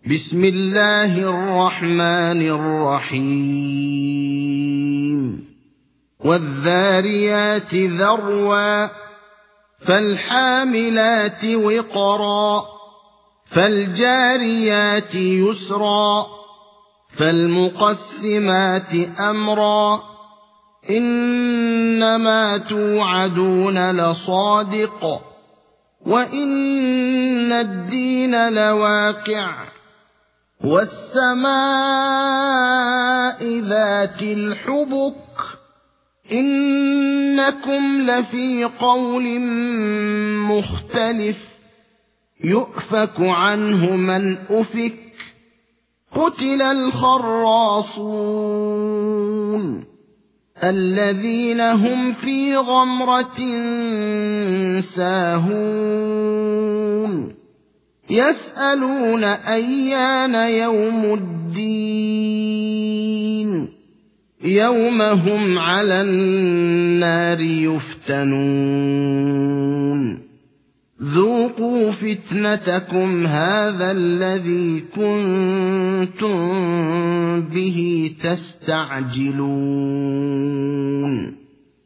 بسم الله الرحمن الرحيم والذاريات ذروا فالحاملات وقرا فالجاريات يسرا فالمقسمات أمرا إنما توعدون لصادق وإن الدين لواقع والسماء ذات الحبك إنكم لفي قول مختلف يؤفك عنه من أفك قتل الخراصون الذين هم في غمرة ساهون يسألون أيان يوم الدين يوم هم على النار يفتنون ذوقوا فتنتكم هذا الذي كنتم به تستعجلون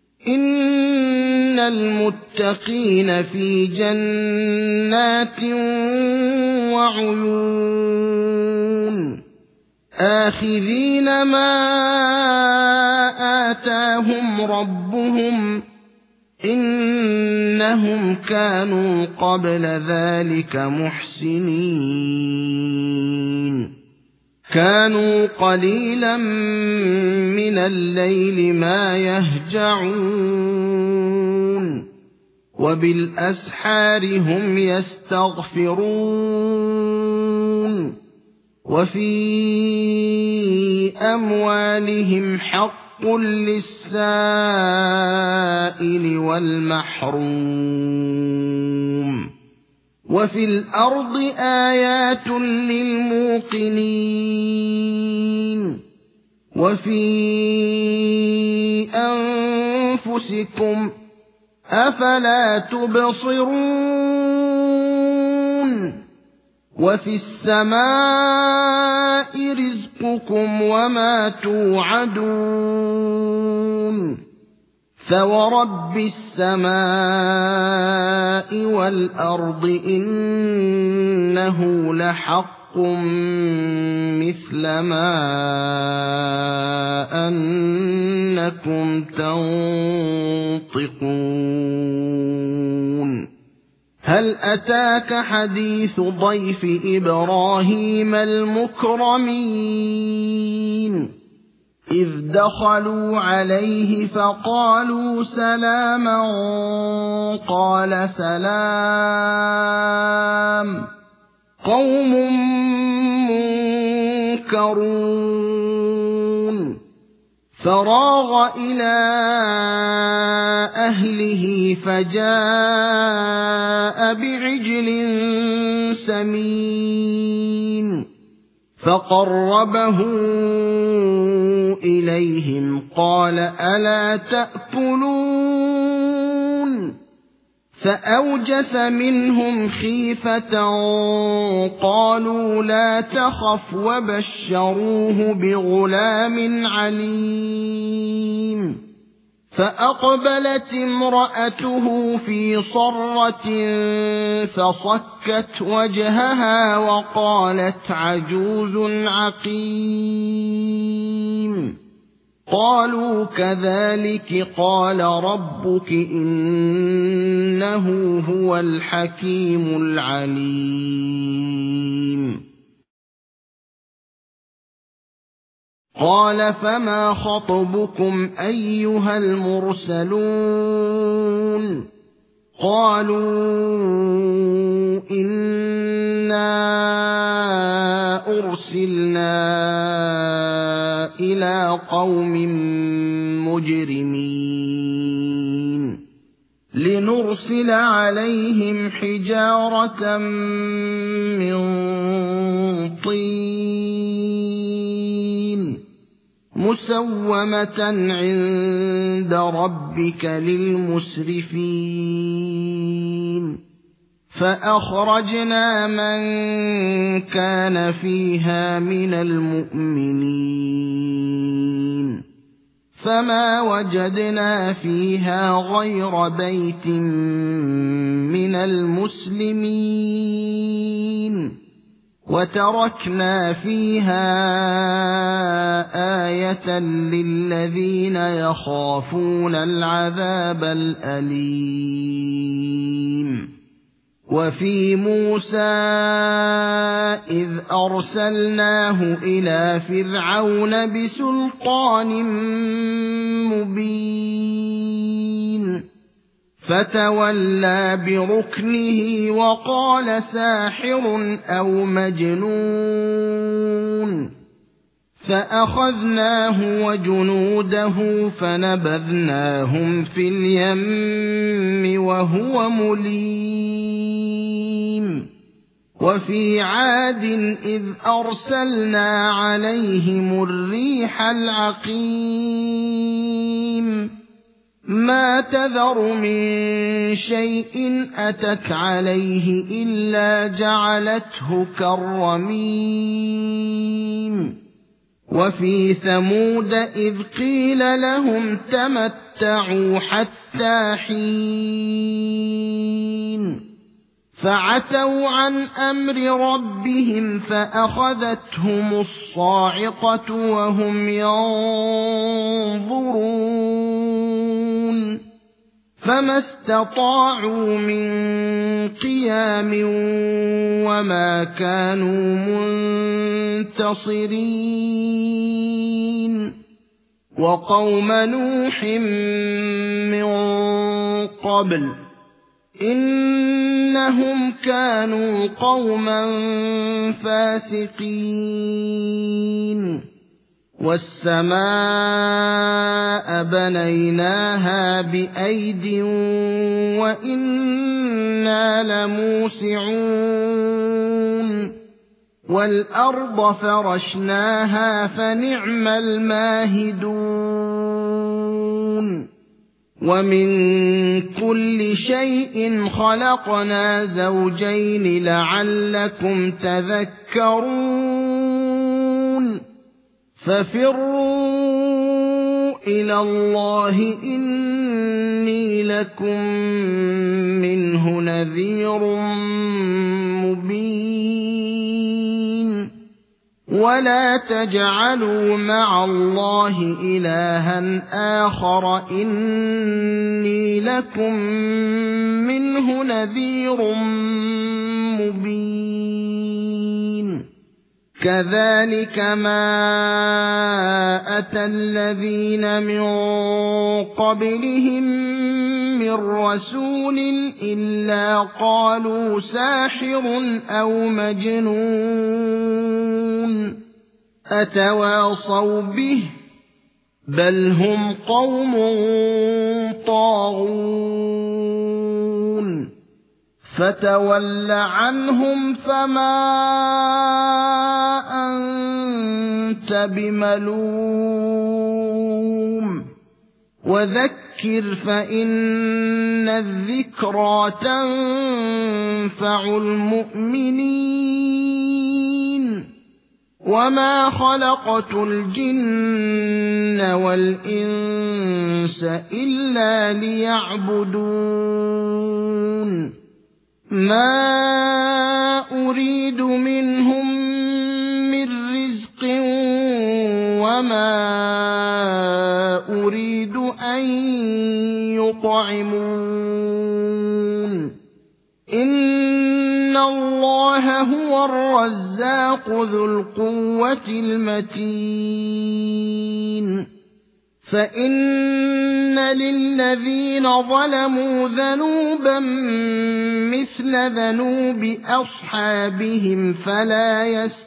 إن المتقين في جنات وعيون آخذين ما آتاهم ربهم إنهم كانوا قبل ذلك محسنين كانوا قليلا من الليل ما يهجعون وبالأسحار هم يستغفرون وفي أموالهم حق للسائل والمحروم وفي الأرض آيات للموقنين وفي أنفسكم أفلا تبصرون وفي السماء رزقكم وما توعدون فورب السماء والأرض إنه لحق مثل ما أنكم تنطقون هل أتاك حديث ضيف إبراهيم المكرمين إذ دخلوا عليه فقالوا سلاما قال سلام قوم منكرون فراغ إلى أهله فجاء بعجل سمين فقربه إليهم قال ألا تأكلون فأوجس منهم خيفة قالوا لا تخف وبشروه بغلام عليم فأقبلت امرأته في صرة فصكت وجهها وقالت عجوز عقيم قالوا كذلك قال ربك إنه هو الحكيم العليم قال فما خطبكم أيها المرسلون قالوا إنا أرسلنا إلى قوم مجرمين لنرسل عليهم حجارة من طين مسومة عند ربك للمسرفين فأخرجنا من كان فيها من المؤمنين فما وجدنا فيها غير بيت من المسلمين وتركنا فيها آية للذين يخافون العذاب الأليم وفي موسى إذ أرسلناه إلى فرعون بسلطان مبين فتولى بركنه وقال ساحر أو مجنون فأخذناه وجنوده فنبذناهم في اليم وهو مليم وفي عاد إذ أرسلنا عليهم الريح العقيم ما تذر من شيء أتت عليه إلا جعلته كالرميم وفي ثمود إذ قيل لهم تمتعوا حتى حين فعتوا عن أمر ربهم فأخذتهم الصاعقة وهم ينظرون فما استطاعوا من قيام وما كانوا منتصرين وقوم نوح من قبل إنهم كانوا قوما فاسقين والسماء بنيناها بأيد وإنا لموسعون والأرض فرشناها فنعم الماهدون ومن كل شيء خلقنا زوجين لعلكم تذكرون ففروا إلى الله إني لكم منه نذير مبين ولا تجعلوا مع الله إلها آخر إني لكم منه نذير مبين كذلك ما أتى الذين من قبلهم من رسول إلا قالوا ساحر أو مجنون أتواصوا به بل هم قوم طاغون فتول عنهم فما أنت بملوم وذكر فإن الذكرى تنفع المؤمنين وما خلقت الجن والإنس إلا ليعبدون ما أريد منهم من رزق وما أريد أن يطعمون إن الله هو الرزاق ذو القوة المتين فإن للذين ظلموا ذنوبا مثل ذنوب أصحابهم فلا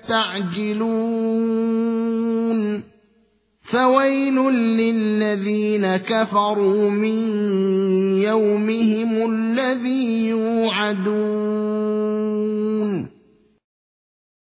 يستعجلون فويل للذين كفروا من يومهم الذي يوعدون